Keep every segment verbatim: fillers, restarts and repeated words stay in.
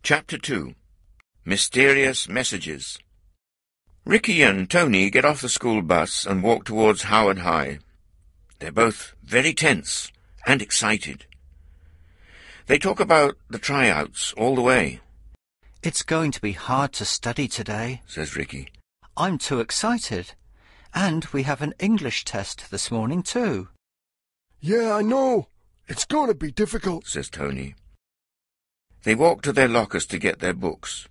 Chapter two. Mysterious Messages. Ricky and Tony get off the school bus and walk towards Howard High. They're both very tense and excited. They talk about the tryouts all the way. It's going to be hard to study today, says Ricky. I'm too excited. And we have an English test this morning too. Yeah, I know. It's going to be difficult, says Tony. They walk to their lockers to get their books.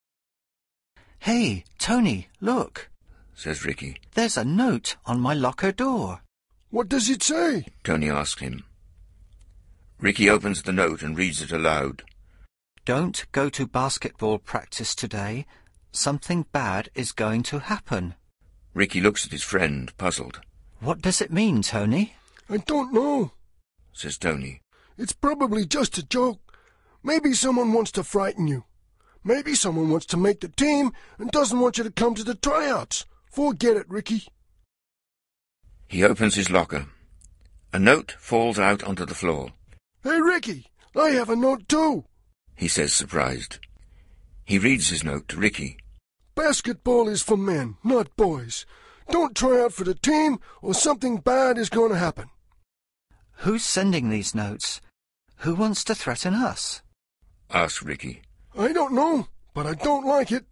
Hey, Tony, look, says Ricky. There's a note on my locker door. What does it say? Tony asks him. Ricky opens the note and reads it aloud. Don't go to basketball practice today. Something bad is going to happen. Ricky looks at his friend, puzzled. What does it mean, Tony? I don't know, says Tony. It's probably just a joke. Maybe someone wants to frighten you. Maybe someone wants to make the team and doesn't want you to come to the tryouts. Forget it, Ricky. He opens his locker. A note falls out onto the floor. Hey, Ricky, I have a note too, he says, surprised. He reads his note to Ricky. Basketball is for men, not boys. Don't try out for the team or something bad is going to happen. Who's sending these notes? Who wants to threaten us? asks Ricky. I don't know, but I don't like it,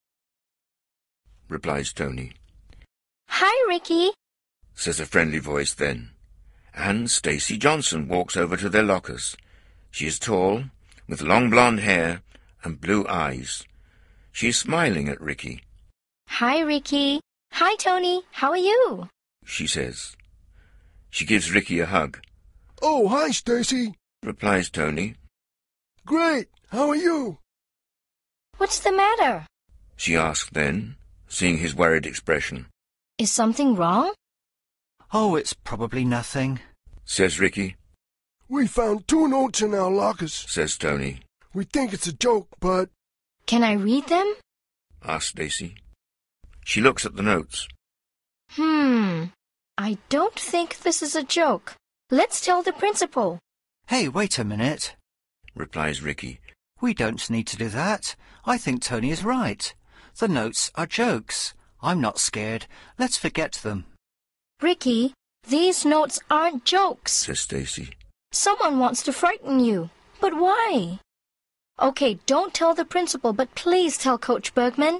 replies Tony. Hi, Ricky, says a friendly voice then. And Stacy Johnson walks over to their lockers. She is tall, with long blonde hair and blue eyes. She is smiling at Ricky. Hi, Ricky. Hi, Tony. How are you? she says. She gives Ricky a hug. Oh, hi, Stacy, replies Tony. Great. How are you? What's the matter? she asked then, seeing his worried expression. Is something wrong? Oh, it's probably nothing, says Ricky. We found two notes in our lockers, says Tony. We think it's a joke, but... Can I read them? asks Stacy. She looks at the notes. Hmm. I don't think this is a joke. Let's tell the principal. Hey, wait a minute, replies Ricky. We don't need to do that. I think Tony is right. The notes are jokes. I'm not scared. Let's forget them. Ricky, these notes aren't jokes, says Stacy. Someone wants to frighten you. But why? Okay, don't tell the principal, but please tell Coach Bergman.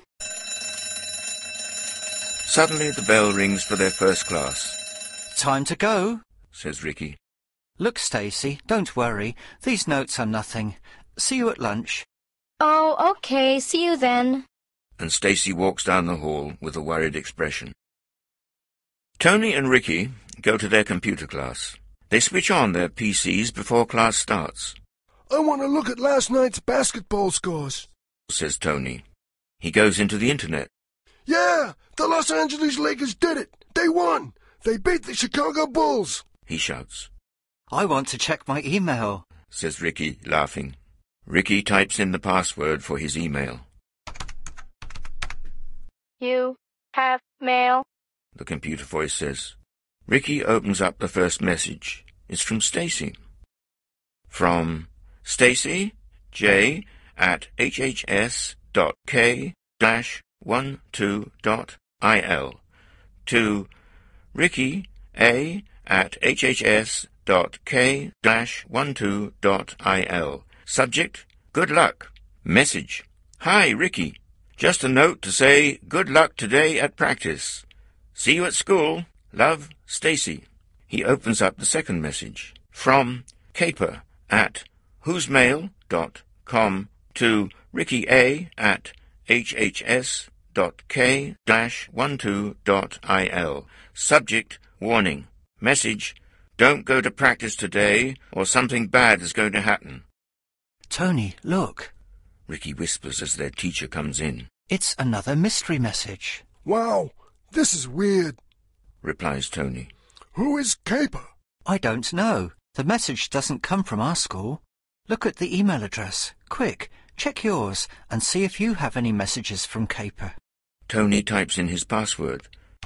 Suddenly the bell rings for their first class. Time to go, says Ricky. Look, Stacy, don't worry. These notes are nothing. See you at lunch. Oh, okay. See you then. And Stacy walks down the hall with a worried expression. Tony and Ricky go to their computer class. They switch on their P Cs before class starts. I want to look at last night's basketball scores, says Tony. He goes into the internet. Yeah, the Los Angeles Lakers did it. They won. They beat the Chicago Bulls, he shouts. I want to check my email, says Ricky, laughing. Ricky types in the password for his email. You have mail, the computer voice says. Ricky opens up the first message. It's from Stacy. From Stacy J at hhs dot k dash one two dot il to Ricky A at hhs dot k dash one two dot il. Subject, good luck. Message, hi, Ricky. Just a note to say good luck today at practice. See you at school. Love, Stacy. He opens up the second message. From Caper at whosemail dot com to Ricky A at hhs dot k dash one two dot il. Subject, warning. Message, don't go to practice today or something bad is going to happen. Tony, look, Ricky whispers as their teacher comes in. It's another mystery message. Wow, this is weird, replies Tony. Who is Caper? I don't know. The message doesn't come from our school. Look at the email address. Quick, check yours and see if you have any messages from Caper. Tony types in his password.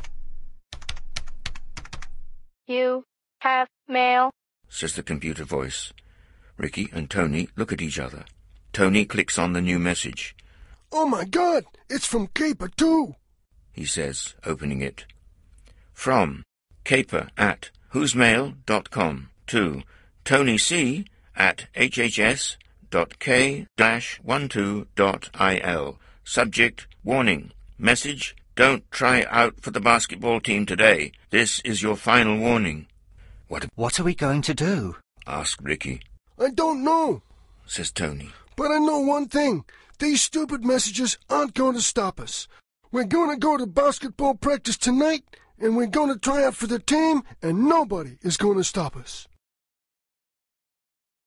You have mail, says the computer voice. Ricky and Tony look at each other. Tony clicks on the new message. Oh my God, it's from Caper too, he says, opening it. From Caper at whosmail dot com to Tony C at hhs dot k dash twelve dot il. Subject, warning. Message, don't try out for the basketball team today. This is your final warning. What, What are we going to do? asked Ricky. I don't know, Says Tony. but I know one thing. These stupid messages aren't going to stop us. We're going to go to basketball practice tonight, and we're going to try out for the team, and nobody is going to stop us.